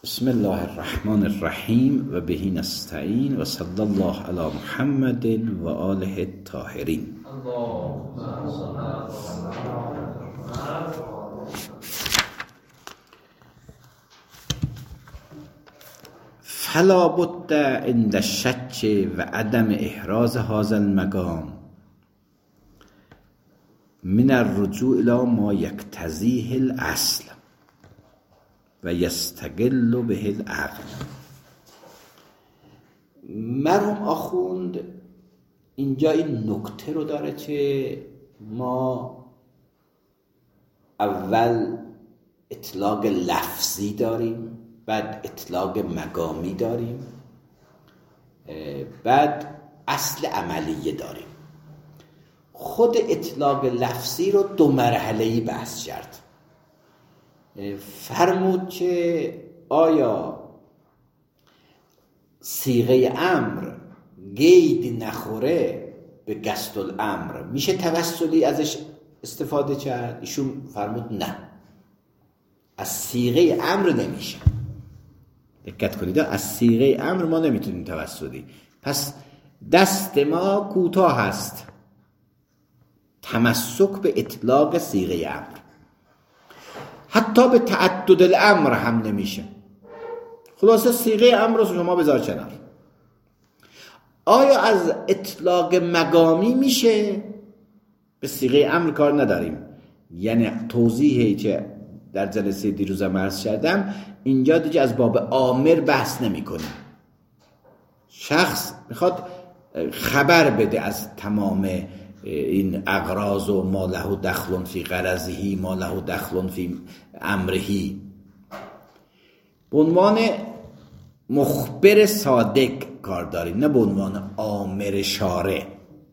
بسم الله الرحمن الرحیم و به نستعین و صلی الله علی محمد و آله الطاهرین. فلا بد عند الشک و عدم احراز هذا المقام من الرجوع الى ما یقتضیه الاصل و یستقل به العقل. مرحوم آخوند اینجا این نکته رو داره که ما اول اطلاق لفظی داریم، بعد اطلاق مقامی داریم، بعد اصل عملیه داریم. خود اطلاق لفظی رو دو مرحله‌ای بحث کرد. فرمود که آیا صیغه امر قید نخوره به قصد الامر میشه توسلی ازش استفاده کرد؟ ایشون فرمود نه، از صیغه امر نمیشه. دقت کنید، از صیغه امر ما نمیتونیم توسلی. پس دست ما کوتاه هست تمسک به اطلاق صیغه امر. حتی به تعدد الامر هم نمیشه. خلاصه صیغه امر رو شما بذار کنار. آیا از اطلاق مقامی میشه؟ به صیغه امر کار نداریم. یعنی توضیحی که در جلسه دیروزم عرض کردم، اینجا دیگه از باب آمر بحث نمی کنیم. شخص میخواد خبر بده از تمام این اغراض و ما له دخل فی غرضه ما له دخل فی امره، به عنوان مخبر صادق کار داریم، نه به عنوان آمر شارع.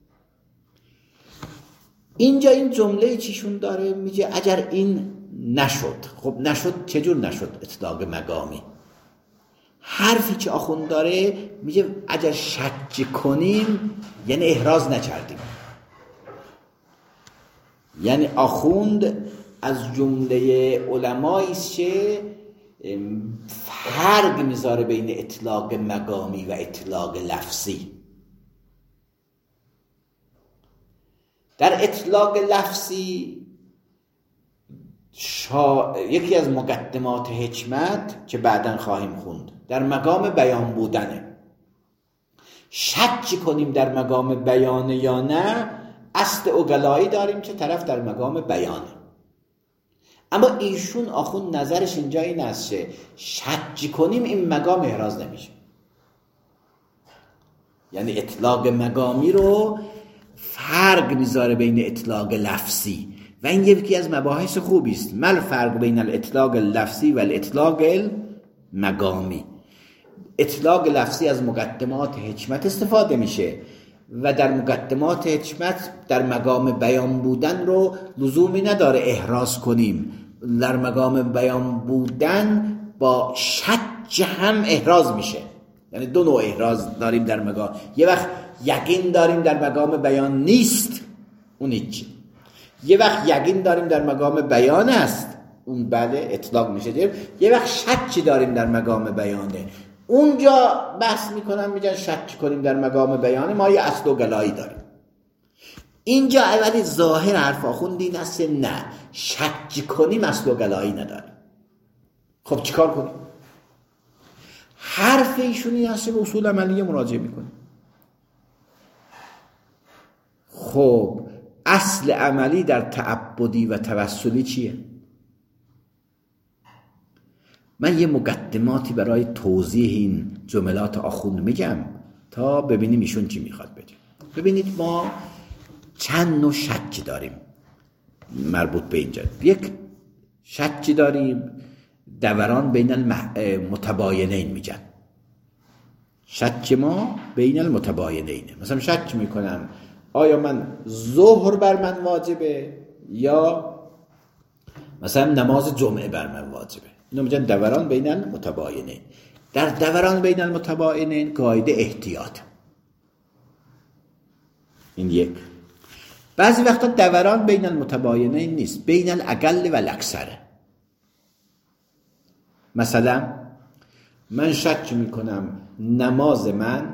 اینجا این جمله چیشون داره، میگه اگر این نشد، خب نشد چجور نشد؟ اطلاق مقامی. حرفی که آخوند داره میگه اگر شک کنیم یعنی احراز نکردیم. یعنی آخوند از جمله علمایی است که فرق میذاره بین اطلاق مقامی و اطلاق لفظی. در اطلاق لفظی یکی از مقدمات حکمت که بعداً خواهیم خوند در مقام بیان بودنه. شک کنیم در مقام بیان یا نه، اصل عقلایی داریم که طرف در مقام بیانه. اما ایشون آخوند نظرش اینجا این است که شک کنیم این مقام احراز نمیشه. یعنی اطلاق مقامی رو فرق میذاره بین اطلاق لفظی و این یکی از مباحث خوبی است. مل فرق بین الاطلاق اللفظی و الاطلاق المقامی. اطلاق لفظی از مقدمات حکمت استفاده میشه و در مقدمات حکمت در مقام بیان بودن رو لزومی نداره احراز کنیم. در مقام بیان بودن با شک هم احراز میشه. یعنی دو نوع احراز داریم در مقام. یه وقت یقین داریم در مقام بیان نیست، اون هیچی. یه وقت یقین داریم در مقام بیان است، اون بله اطلاق میشه. یه وقت شک داریم در مقام بیانه، اونجا بحث میکنن میگن شک کنیم در مقام بیانه، ما یه اصل و گلایی داریم. اینجا اولی ظاهر حرف آخوند این است نه، شک کنیم اصل و گلایی نداریم. خب چیکار کنیم؟ حرف ایشون این است به اصول عملیه مراجعه میکنیم. خب اصل عملی در تعبدی و توسلی چیه؟ من یه مقدماتی برای توضیح این جملات آخوند میگم تا ببینیم ایشون چی میخواد بگه. ببینید ما چند نوع شک داریم مربوط به اینجا. یک شک داریم دوران بین المتباینین میگن. شک ما بین المتباینینه. مثلا شک میکنم آیا من ظهر بر من واجبه یا مثلا نماز جمعه بر من واجبه. اینو میگن دوران بین المتباینین. در دوران بین المتباینین قاعده احتیاط. این یک. بعضی وقتا دوران بین المتباینین نیست، بین الاقل و الاکثر. مثلا من شک میکنم نماز من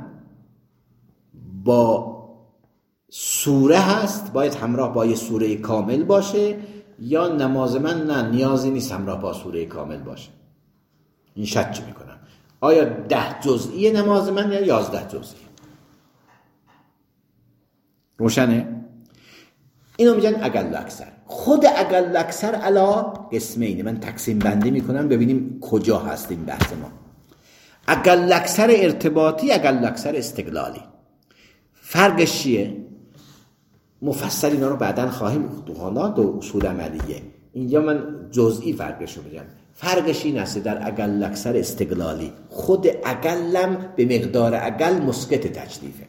با سوره هست، باید همراه با یه سوره کامل باشه، یا نماز من نه نیازی نیست همراه با سوره کامل باشه. این شک میکنم آیا 10 جزئی نماز من یا 11 جزئی. روشنه؟ اینو میگن اقل اکثر. خود اقل اکثر علا قسمینه. من تقسیم بندی میکنم ببینیم کجا هست این بحث ما. اقل اکثر ارتباطی، اقل اکثر استقلالی. فرقش چیه؟ مفصل اینا رو بعداً خواهیم گفت، حالا دو اصول عملیه. اینجا من جزئی فرقش رو بگم. فرقش این است در اقل اکثر استقلالی خود اقلم به مقدار اقل مسقط تکلیفه.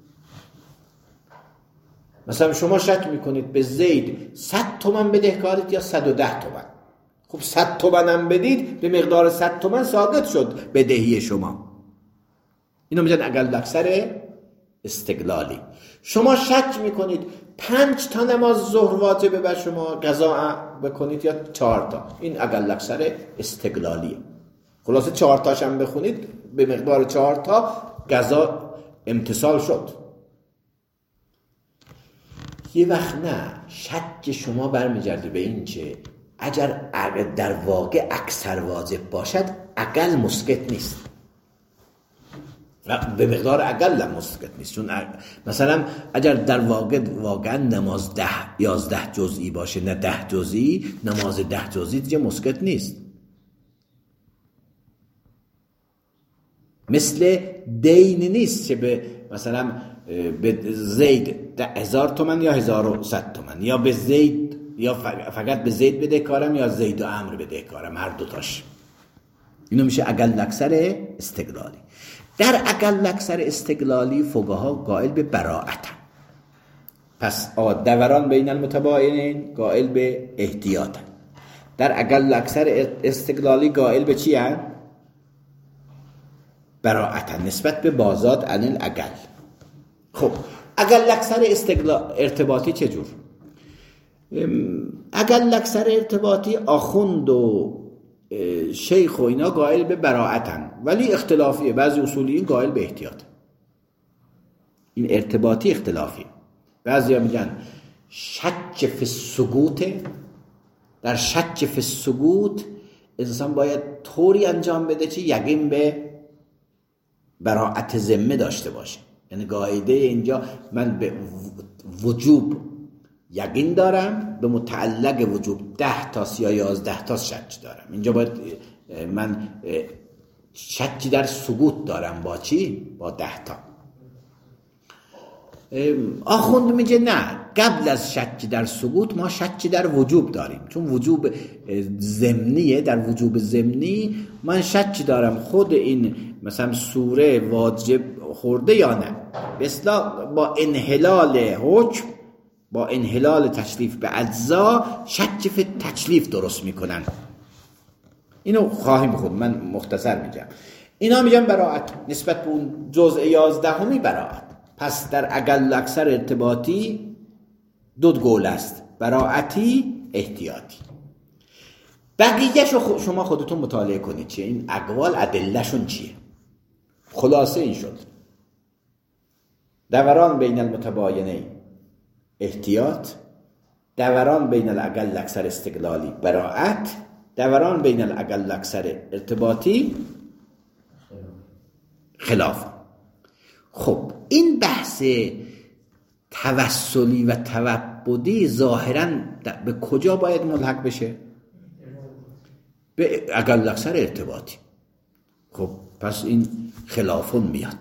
مثلا شما شک میکنید به زید 100 تومن بدهکارید یا 110 تومن. خب 100 تومن هم بدید به مقدار 100 تومن ثابت شد بدهی شما. اینو میگن اقل اکثر استقلالی. شما شک میکنید 5 تا نماز ظهر واجبه بر شما قضا بکنید یا 4 تا. این اقل اکثر استقلالیه. خلاصه 4 تاش هم بخونید به مقدار 4 تا قضا امتصال شد. یه وقت نه، شک شما برمیگرده به این که اگر در واقع اکثر واجب باشد اقل مسقط نیست و به مقدار اقل هم مسقط نیست. چون مثلا اگر در واقعا نماز 11 جزئی باشه نه 10 جزئی، نماز 10 جزئی دیگه مسقط نیست. مثل دین نیست که به مثلا به زید 1000 تومن یا 1100 تومن، یا به زید یا فقط به زید بده کارم یا زید و عمرو بده کارم، هر دوتاش. اینو میشه اقل اکثر استقلالی. در اقل اکثر استقلالی فقها قائل به براءت، پس دوران بین المتباینین قائل به احتیاط. در اقل اکثر استقلالی قائل به چی هست؟ براءت نسبت به بازاد عن الاقل. خب اقل اکثر ارتباطی چجور؟ اقل اکثر ارتباطی آخوند و شیخ و اینا قائل به براءتن، ولی اختلافیه. بعضی اصولیین قائل به احتیاط. این ارتباطی اختلافیه. بعضی ها میگن شک فی السقوط. در شک فی السقوط انسان باید طوری انجام بده که یقین به براءت ذمه داشته باشه. یعنی قاعده اینجا من به وجوب یقین دارم، به متعلق وجوب 10 تا یا 11 تا شک دارم. اینجا باید من شکی در سقوط دارم با چی؟ با 10 تا. آخوند میگه نه، قبل از شکی در سقوط ما شکی در وجوب داریم، چون وجوب ضمنیه. در وجوب ضمنی من شکی دارم خود این مثلا سوره واجب خورده یا نه. به اصطلاح با انحلال حکم، با انحلال تکلیف به اجزا شک فی تکلیف درست میکنن. اینو خواهیم خود، من مختصر میگم. اینا میگن براءت نسبت به اون جزء 11 براءت. پس در اقل اکثر ارتباطی دو قول است، براءتی، احتیاطی. بقیه‌اش رو شما خودتون مطالعه کنید چیه این اقوال، ادله‌شون چیه. خلاصه این شد دوران بین المتباینین احتیاط، دوران بین الاقل اکثر استقلالی براءت، دوران بین الاقل اکثر ارتباطی خلاف. خب این بحث توسلی و توبدی ظاهراً به کجا باید ملحق بشه؟ به اقل اکثر ارتباطی. خب پس این خلافون میاد.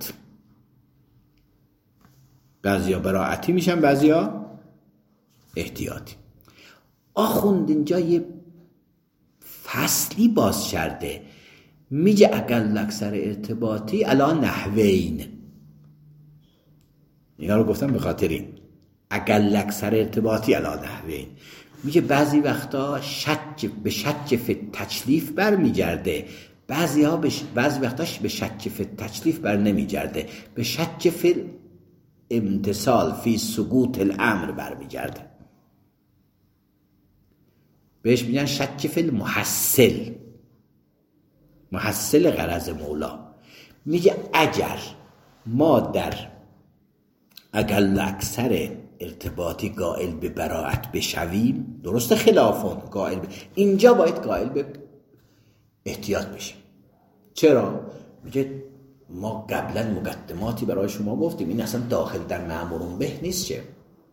بعضیا براءتی میشن، بعضیا احتیاطی. آخوند اینجا یه فصلی باز کرده، میگه اقل اکثر ارتباطی علی نحوین. اینا رو گفتم به خاطر این اقل اکثر ارتباطی علی نحوین. میگه بعضی وقتا به شک فی تکلیف برمیگرده، بعضی وقتاش به شک فی تکلیف بر نمیگرده، به شک فی امتصال فی سقوط الامر برمیگرده. بهش میگن شک فی المحصل. محصل غرض مولا. میگه اگر ما در اقل اکثر ارتباطی قائل به براعت بشویم، درست خلافون قائل به، اینجا باید قائل به احتیاط بشیم. چرا؟ میگه ما قبلا مقدماتی برای شما گفتیم، این اصلا داخل در مأمورون به نیست. چه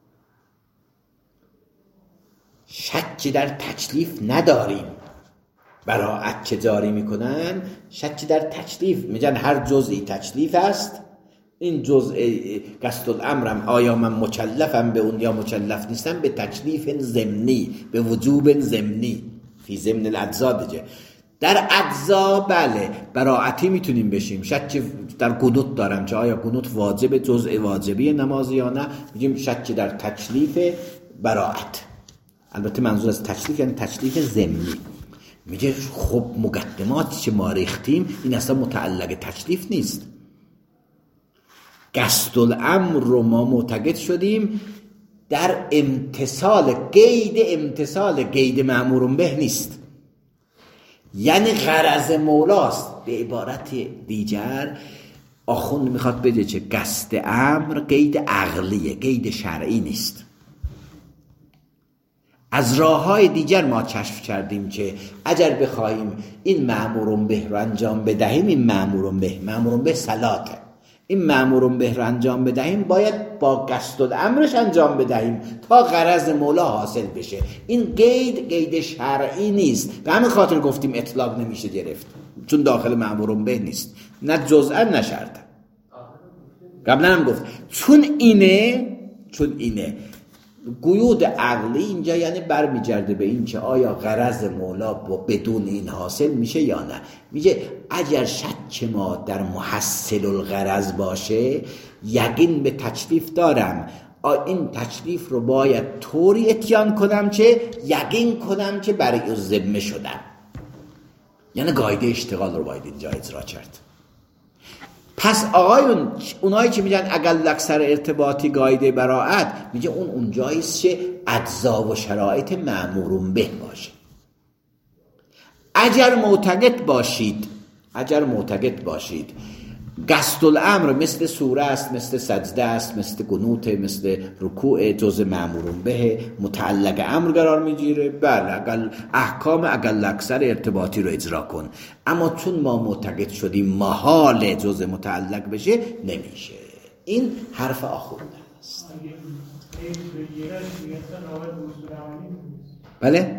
شکی در تکلیف نداریم. براعت چه جاری میکنن؟ شکی در تکلیف، میگن هر جزئی تکلیف است. این جزء قصد الامرم، آیا من مکلفم به اون یا مکلف نیستم، به تکلیف ضمنی، به وجوب ضمنی فی ضمن الاجزا دیگه. در اجزا بله براعتی میتونیم بشیم. شک در قنوت دارم که آیا قنوت واجب، جزء واجبی نماز یا نه، میگیم شک در تکلیف براعت. البته منظور از تکلیف یعنی تکلیف ضمنی. میگه خب مقدماتی که ما ریختیم این اصلا متعلق تکلیف نیست. قصد الامر رو ما معتقد شدیم در امتثال، قید مأمور به نیست، یعنی غرض مولاست. به عبارت دیگر آخوند میخواد بگه که قصد امر قید عقلیه، قید شرعی نیست. از راه‌های دیگر ما کشف کردیم که اگر بخوایم این مأمور به رو انجام بدهیم، این مأمور به صلاته، این مأمور به رو انجام بدهیم باید با قصد الامرش انجام بدهیم تا غرض مولا حاصل بشه. این قید شرعی نیست. به همین خاطر گفتیم اطلاق نمیشه گرفت، چون داخل مأمور به نیست، نه جزءا نه شرطا. قبلا هم گفت چون اینه قیود عقلی اینجا یعنی برمیگرده به این که آیا غرض مولا بدون این حاصل میشه یا نه. میگه اگر شک ما در محصل الغرض باشه، یقین به تکلیف دارم، این تکلیف رو باید طوری اتیان کنم که یقین کنم که برای الذمه شدم، یعنی قاعده اشتغال رو باید اینجا اجرا کرد. پس اونایی که میگن اقل اکثر ارتباطی قاعده براعت، میگه اونجاییست که اجزا و شرایط مأمورون به باشه. اگر معتقد باشید قصد الامر مثل سوره است، مثل سجده است، مثل قنوت، مثل رکوع، جزء مأمورون به، متعلق امر قرار میگیره، بله احکام اقل اکثر ارتباطی رو اجرا کن. اما چون ما معتقد شدیم محال جزء متعلق بشه، نمیشه. این حرف آخونده است. بله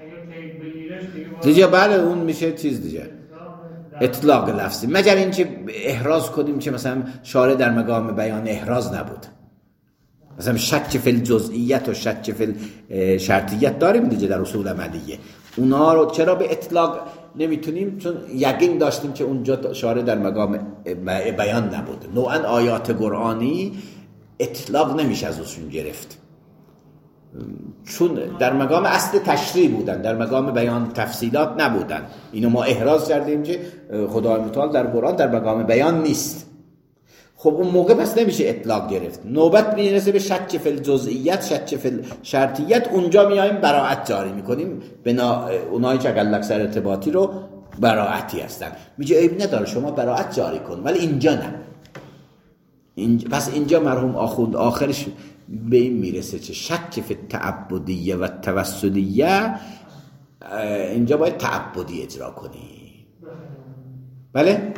دیگه بله اون میشه چیز دیگه، اطلاق لفظی، مگر اینکه احراز کنیم که مثلا شارع در مقام بیان احراز نبود، مثلا شک فی الجزئیت و شک فی شرطیت داریم دیگه در اصول عملیه. اونا رو چرا به اطلاق نمیتونیم؟ چون یقین داشتیم که اونجا شارع در مقام بیان نبود. نوعا آیات قرآنی اطلاق نمیشه از اصول گرفت، چون در مقام اصل تشریع بودن، در مقام بیان تفصیلات نبودن. اینو ما احراز کردیم که خدای متعال در قرآن در مقام بیان نیست. خب اون موقع پس نمیشه اطلاق گرفت. نوبت میرسه به شک فی الجزئیت، شک فی شرطیت، اونجا میایم براعت جاری میکنیم. اونایی که اقل اکثر ارتباطی رو براعتی هستن، میگه عیب نداره شما براعت جاری کن، ولی اینجا نه. پس اینجا مرحوم آخوند آخرش به این میرسه که شک فی تعبدیه و توسلیه، اینجا باید تعبدی اجرا کنی. بله؟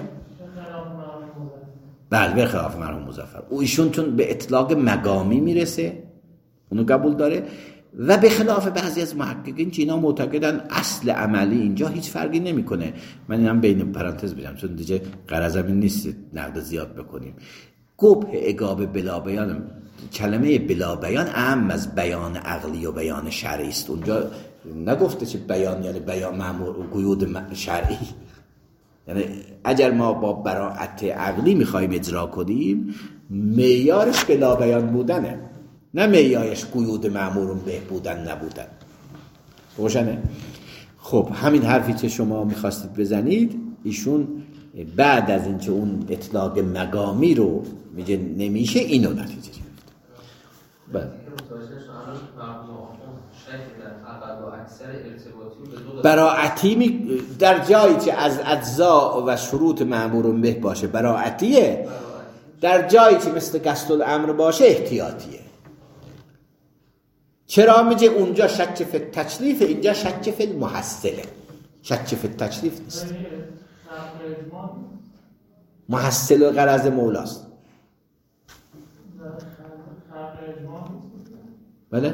بله به خلاف مرحوم مظفر. ایشون چون به اطلاق مقامی میرسه اونو قبول داره، و به خلاف بعضی از محققین که اینا معتقدن اصل عملی اینجا هیچ فرقی نمیکنه. من اینم بین پرانتز بگم چون دیگه غرضم این نیست نقد زیاد بکنیم. قبح اقاب بلا بیان، کلمه بلا بیان اهم از بیان عقلی و بیان شرعی است. اونجا نگفته که بیان یعنی بیان مأمور قیود شرعی، یعنی اگر ما با براعت عقلی میخوایم اجرا کنیم معیارش بلا بیان بودنه، نه معیارش قیود مأمورون به بودن نبودن. روشنه؟ خب همین حرفی که شما میخواستید بزنید، ایشون بعد از اینکه اون اطلاق مقامی رو میگه نمیشه، اینو نتیجه گرفت. بله اکثر ارتباطی رو به دو براعتی در جایی که از اجزا و شروط مأمور به باشه براعتیه، در جایی که مثل قصد الامر باشه احتیاطیه. چرا میگه اونجا شک فی التکلیف، اینجا شک فی المحصله؟ شک فی التکلیف نیست، محصل و غرض مولاست. بله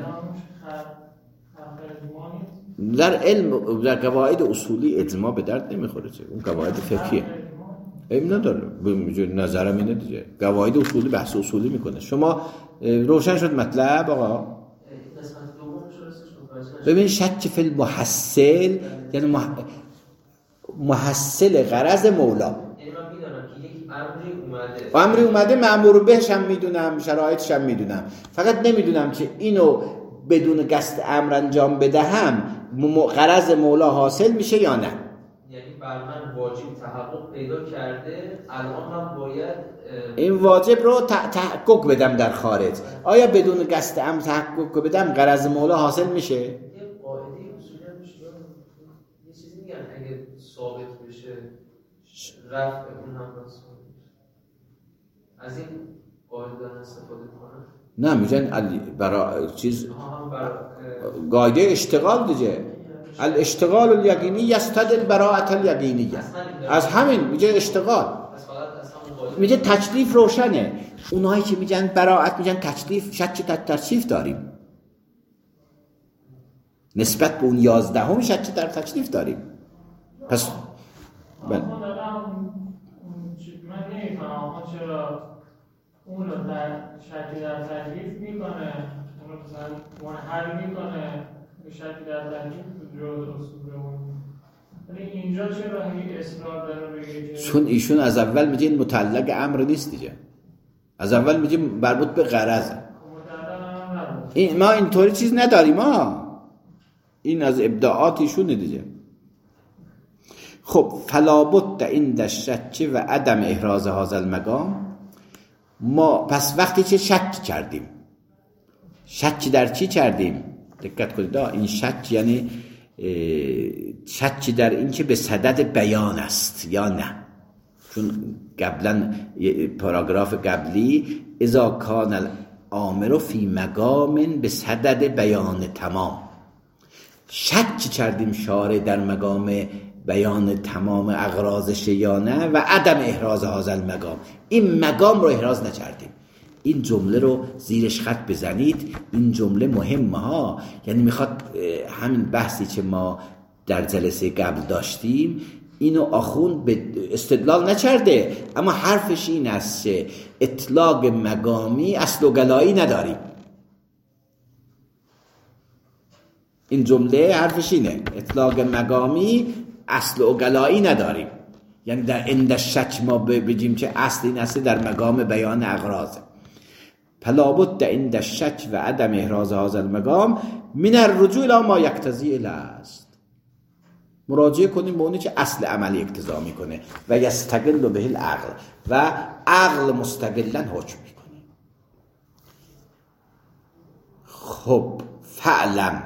در علم، در قواعد اصولی اجماع به درد نمیخوره، اون قواعد فقهیه علم نداره. نظرم اینه دیگه، قواعد اصولی بحث اصولی میکنه. شما روشن شد مطلب آقا؟ ببین شک فی المحصل یعنی محصل غرض مولا. امری اومده مأمور بهش هم میدونم، شرایطش هم میدونم، فقط نمیدونم که اینو بدون قصد امر انجام بدهم غرض مولا حاصل میشه یا نه. یعنی بر من واجب تحقق پیدا کرده، الان هم باید این واجب رو تحقق بدم در خارج. آیا بدون قصد امر تحقق بدم غرض مولا حاصل میشه؟ یه قاعده اصولی هم میشه، یه چیزی میگن اگه ثابت بشه رفع اون هم از این قاعده دارن استفاده کنن. نه میگن برای چیز قاعده اشتغال دیگه، الاشتغال الیقینی یستدل براءت الیقینیه. از همین میگه اشتغال، میگه تکلیف روشنه. اونایی که میگن براءت میگن تکلیف، شک تکلیف داریم نسبت به اون 11 شک در تکلیف داریم. پس من نمیفهمم چرا اون رو در شکی در تکلیف میکنه، اون رو مثلا منحل میکنه، شکی در تکلیف جز اصول اون. ولی اینجا چرا هی اصرار داره بگه؟ چون ایشون از اول میگه این متعلق امر نیست دیگه، از اول میگه مربوط به غرضه. این ما اینطوری چیز نداریم این از ابداعات ایشونه دیگه. خب فلا بد عند الشک و عدم احراز هذا المقام. ما پس وقتی که شک کردیم، شک در چی کردیم؟ دقت کنید این شک یعنی شک در این که به صدد بیان است یا نه. چون قبلا پاراگراف قبلی اذا کان الامر فی مقام به صدد بیان تمام، شک کردیم شارع در مقام بیان تمام اغراضش یا نه و عدم احراز هذا المقام، این مقام رو احراز نکردیم. این جمله رو زیرش خط بزنید، این جمله مهمه ها. یعنی میخواد همین بحثی که ما در جلسه قبل داشتیم اینو آخوند به استدلال نکرده، اما حرفش این است که اطلاق مقامی اصل و گلایی نداریم. این جمله حرفش اینه، اطلاق مقامی اصل و گلایی نداریم. یعنی در عند شک ما بگیم که اصل این اصل در مقام بیان اغراض. فلا بد عند الشک و عدم احراز هذا المقام من الرجوع الى ما یقتضی الاصل. مراجعه کنیم به اونی که اصل عملی اقتضا میکنه و یستقل به العقل و عقل مستقلا حکم میکنه. خب فعلم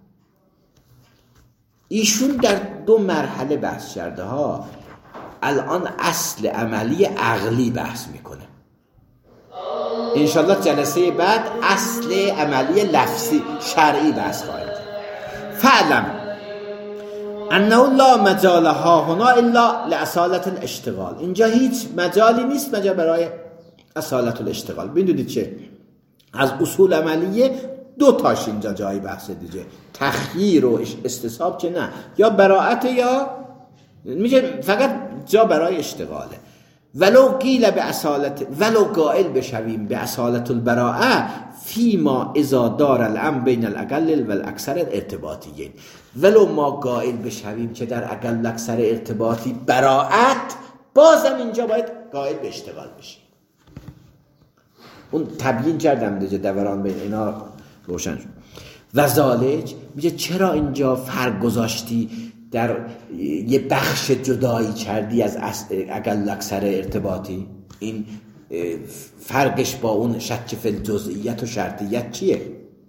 ایشون در 2 مرحله بحث کرده ها. الان اصل عملی عقلی بحث میکنه، انشالله جلسه بعد اصل عملی لفظی شرعی بحث خواهد. فعلم انه لا مجال ها هنا الا لاصالة الاشتغال. اینجا هیچ مجالی نیست مجال برای اصالة الاشتغال. بدونید چه از اصول عملیه 2 تاش اینجا جایی بحث دیگه، تخییر و استصحاب که نه، یا براءت یا میگه فقط جا برای اشتغاله. ولو قیل به اصالت، ولو قائل بشویم به اصالت البراءه فیما اذا دار الامر بین الاقل و الاکثر ارتباطیین. ولو ما قائل بشویم که در اقل اکثر ارتباطی براءت، بازم اینجا باید قائل به اشتغال بشیم. اون تبیین کردم دیگه، دوران بین اینا روشن شد. و ذالک میگه چرا اینجا فرق گذاشتی، در یه بخش جدایی کردی از اقل اکثر ارتباطی؟ این فرقش با اون شک فی الجزئیت و شرطیت چیه؟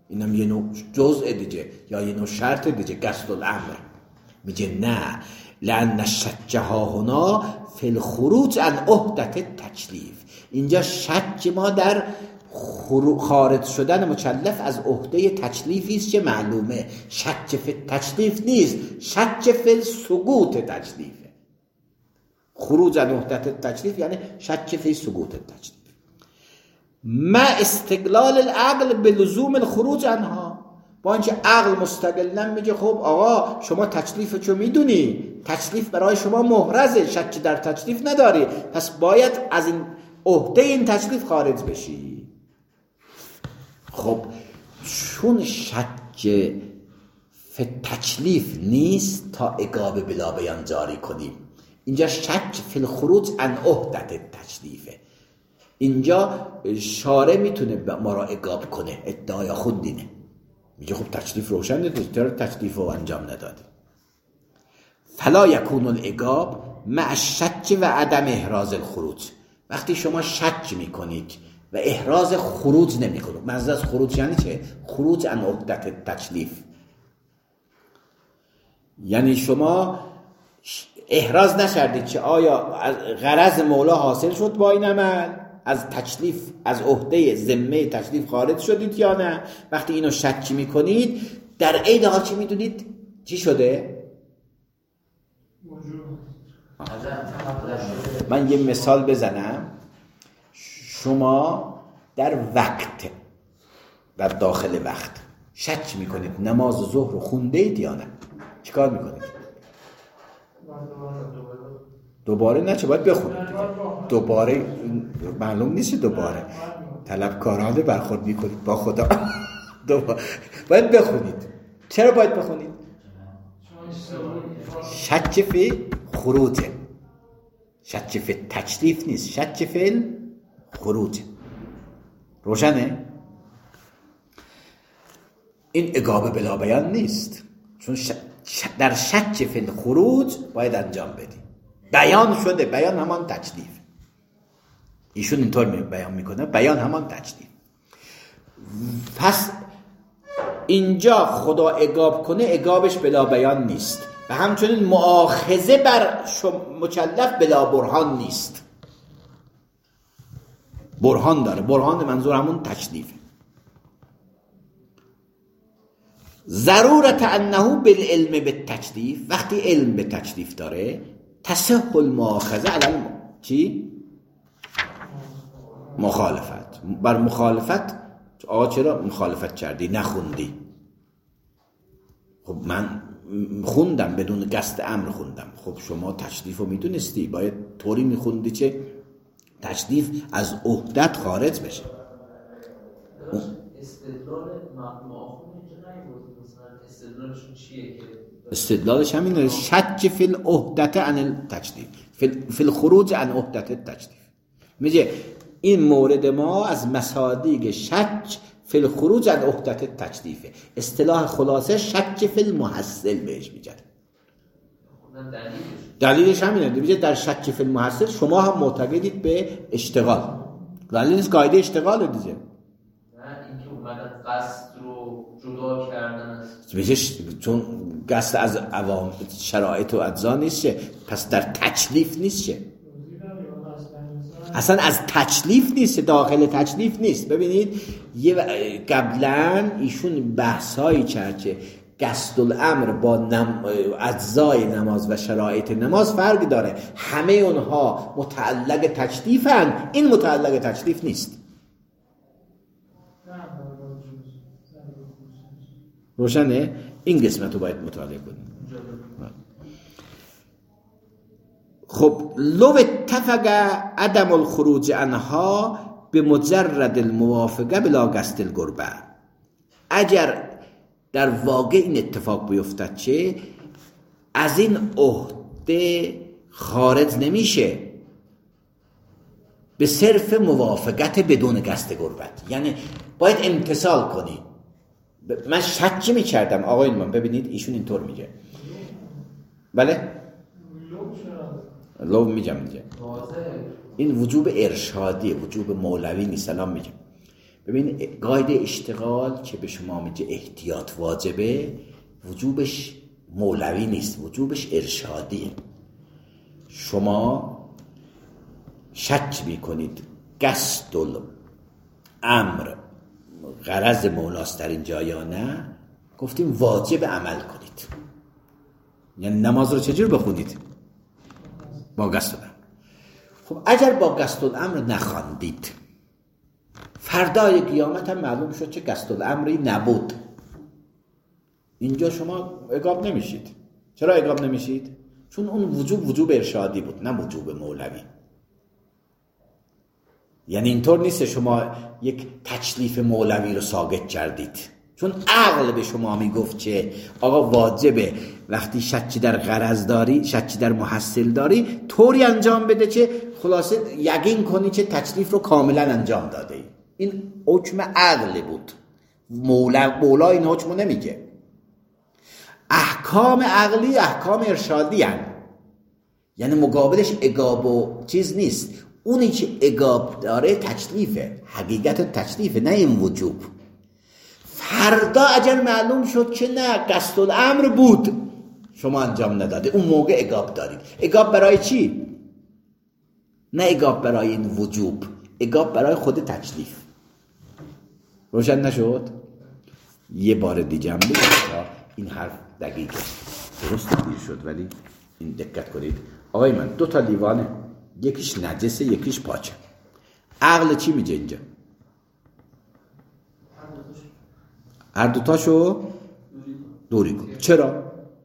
اینم یه نوع جزء دیگه یا یه نوع شرط دیگه، قصد الامر. میگه نه، لأن الشج ها هنا فی الخروج عن عهدة تکلیف. اینجا شج ما در خارج شدن مکلف از عهده تکلیفی است که معلومه. شج فی تکلیف نیست، شج فی سقوط تکلیفه. خروج عن عهدة تکلیف یعنی شج فی سقوط تکلیف. ما استقلال العقل به لزوم الخروج عنها، با اینکه عقل مستقلا میگه خب آقا شما تکلیفشو میدونی، تکلیف برای شما محرزه، شک در تکلیف نداری، پس باید از این عهده این تکلیف خارج بشی. خب چون شک فی تکلیف نیست تا عقاب بلا بیان جاری کنیم، اینجا شک فی الخروج عن عهدة تکلیفه. اینجا شارع میتونه ما را عقاب کنه، ادعای خود دینه، میگه خب تکلیف روشن نیست، چرا تکلیف رو انجام ندادی؟ فلا یکون العقاب مع الشک و عدم احراز الخروج. وقتی شما شک میکنید و احراز خروج نمیکنید، منظور از خروج یعنی چه؟ خروج عن عهدة تکلیف، یعنی شما احراز نکردید که آیا غرض مولا حاصل شد با این عمل، از تکلیف، از عهده ذمه تکلیف خارج شدید یا نه. وقتی اینو شک میکنید در عین حال چی میدونید چی شده؟ من یه مثال بزنم. شما در وقت و داخل وقت شک میکنید نماز ظهر رو خونده اید یا نه، چیکار میکنید؟ دوباره نه، چه باید بخونید دوباره، معلوم نیست دوباره طلبکارانه برخورد میکنید با خدا. دوباره باید بخونید. چرا باید بخونید؟ شک فی خروجه، شک فی تکلیف نیست، شک فی خروج. روشنه؟ این عقاب بلا بیان نیست، چون در شک فی الخروج باید انجام بدی. بیان شده، بیان همان تکلیف. ایشون اینطور بیان میکنه، بیان همان تکلیف. پس اینجا خدا عقاب کنه، عقابش بلا بیان نیست و همچنین مؤاخذه بر مکلف بلا برهان نیست. برهان داره، برهان منظور همون تکلیفه. ضرورت انه بالعلم بالتکلیف، وقتی علم به تکلیف داره تصح المؤاخذه علی چی؟ مخالفت. بر مخالفت آقا چرا مخالفت کردی نخوندی؟ خب من خوندم بدون قصد امر خوندم. خب شما تکلیف رو میدونستی، باید طوری میخوندی که تکلیف از عهدت خارج بشه. استدلال معاخون اینجا نیورد، مثلا استدلالشون چیه که استدلالش همینه، شک فی العهدة عن التکلیف، فی الخروج عن عهدة التکلیف. میگه این مورد ما از مصادیق شک فی الخروج عن عهدة التکلیفه. اصطلاح خلاصه شک فی المحصل بهش میگن. دلیلش همینه، میگه در شک فی المحصل شما هم معتقدید به اشتغال. دلیلش قاعده اشتغال دیگه. نه اینکه اومدن قصد رو جدا کردن، چون قصد از عوام شرایط و اجزا نیست، پس در تکلیف نیست، اصلا از تکلیف نیست، داخل تکلیف نیست. ببینید قبلا ایشون بحثایی کرد که قصد الامر با اجزای نماز و شرایط نماز فرقی داره، همه اونها متعلق تکلیفن، این متعلق تکلیف نیست. روشنه؟ این قسمت رو باید مطالعه کنیم. خب لو اتفق عدم الخروج عنها به مجرد الموافقه بلا قصد القربه، اگر در واقع این اتفاق بیفتد چه از این عهده خارج نمیشه به صرف موافقت بدون قصد قربت، یعنی باید امتثال کنی. من شکی میکردم آقای من، ببینید ایشون اینطور میگه، بله لو میگم این وجوب ارشادی، وجوب مولوی نیست. سلام میگم ببین قاعده اشتغال که به شما میگه احتیاط واجبه، وجوبش مولوی نیست، وجوبش ارشادیه. شما شک میکنید قصد الامر غرض مولاست در اینجا یا نه، گفتیم واجب عمل کنید. یعنی نماز رو چجور بخونید؟ با قصد الامر. خب اگر با قصد الامر نخواندید، فردای قیامت هم معلوم شد چه قصد الامری نبود، اینجا شما عقاب نمیشید. چرا عقاب نمیشید؟ چون اون وجوب ارشادی بود، نه وجوب مولوی. یعنی اینطور نیست شما یک تکلیف مولوی رو ساقط کردید، چون عقل به شما میگفت که آقا واجبه وقتی شکی در غرض داری، شکی در محصل داری، طوری انجام بده که خلاصه یقین کنی که تکلیف رو کاملا انجام داده ای. این حکم عقل بود. مولا این حکم نمیگه. احکام عقلی احکام ارشادی هن. یعنی مقابلش عقاب و چیز نیست. اونی که عقاب داره تکلیفه، حقیقت تکلیفه، نه این وجوب. فردا اگر معلوم شد که نه قصد الامر بود شما انجام نداده، اون موقع عقاب دارید. عقاب برای چی؟ نه عقاب برای این وجوب، عقاب برای خود تکلیف. روشن نشد؟ یه بار دیگه هم بگم این حرف دقیقه درست دیر شد، ولی این دقت کنید. آقای من 2 لیوانه، یکیش نجسه یکیش پاکه. عقل چی میگه اینجا؟ هر دوتاشو دوری کن. چرا؟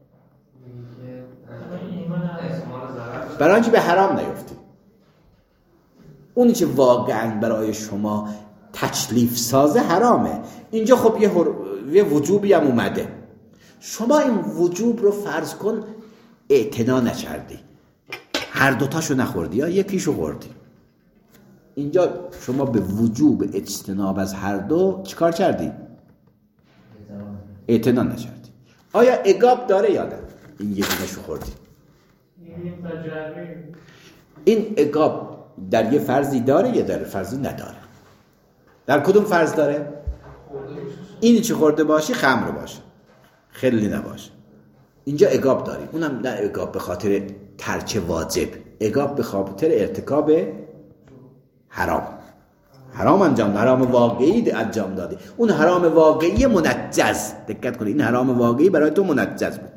برای اینکه به حرام نیفتی. اونی که واقعا برای شما تکلیف سازه حرامه. اینجا خب یه وجوبی هم اومده، شما این وجوب رو فرض کن اعتنا نکردی، هر دوتاشو نخوردی یا یکیشو خوردی. اینجا شما به وجوب اجتناب از هر دو چیکار کردی؟ اعتنا نکردی. آیا عقاب داره یا نه؟ این یکیشو خوردی. این عقاب در یه فرضی داره یا در فرضی نداره؟ در کدوم فرض داره؟ اینی چی خورده باشی خمر باشه، خلی نباشه، اینجا عقاب داری. اونم نه عقاب به خاطر ترک واجب، عقاب به خاطر ارتکاب حرام انجام، حرام واقعی انجام دادی. اون حرام واقعی منجز، دقت کنید، این حرام واقعی برای تو منجز بود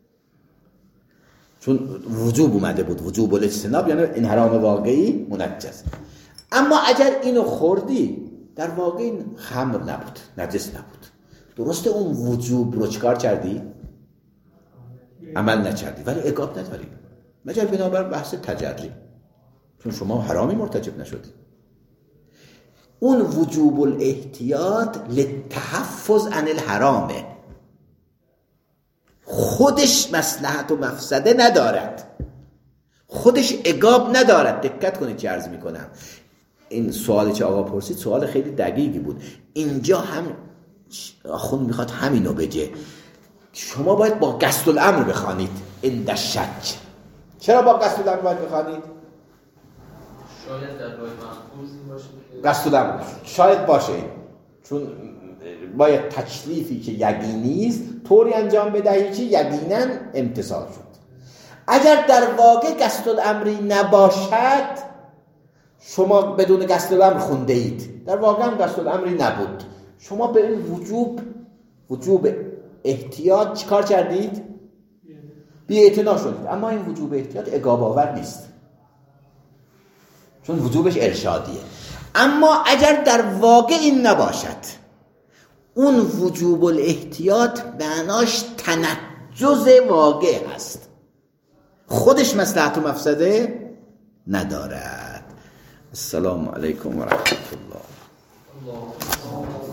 چون وجوب اومده بود، وجوب الاجتناب، یعنی این حرام واقعی منجز. اما اگر اینو خوردی در واقع این خمر نبود، نجس نبود، درسته اون وجوب رو چکار کردی؟ عمل نکردی، ولی عقاب نداری، مگر بنابر بحث تجری، چون شما حرامی مرتکب نشدی. اون وجوب الاحتیاط للتحفظ عن الحرامه، خودش مصلحت و مفسده ندارد، خودش عقاب ندارد. دقت کنید چه عرض میکنم. این سوالی که آقا پرسید سوال خیلی دقیقی بود. اینجا هم آخوند میخواد همینو بگه. شما باید با قصد الامر بخوانید عند الشک. چرا با قصد الامر باید بخوانید؟ شاید در راه محفوظ باشه قصد الامر شاید باشه، چون باید تکلیفی که یقینی است طوری انجام بدهی که یقینا امتثال شد. اگر در واقع قصد الامری نباشد، شما بدون قصد الامر خونده اید، در واقع هم قصد الامری نبود، شما به این وجوب احتیاط چیکار کردید؟ بی اعتنا شدید. اما این وجوب احتیاط عقاب آور نیست، چون وجوبش ارشادیه. اما اگر در واقع این نباشد، اون وجوب الاحتیاط معناش تنجز واقع هست، خودش مصلحت و مفسده ندارد. السلام علیکم و رحمت الله.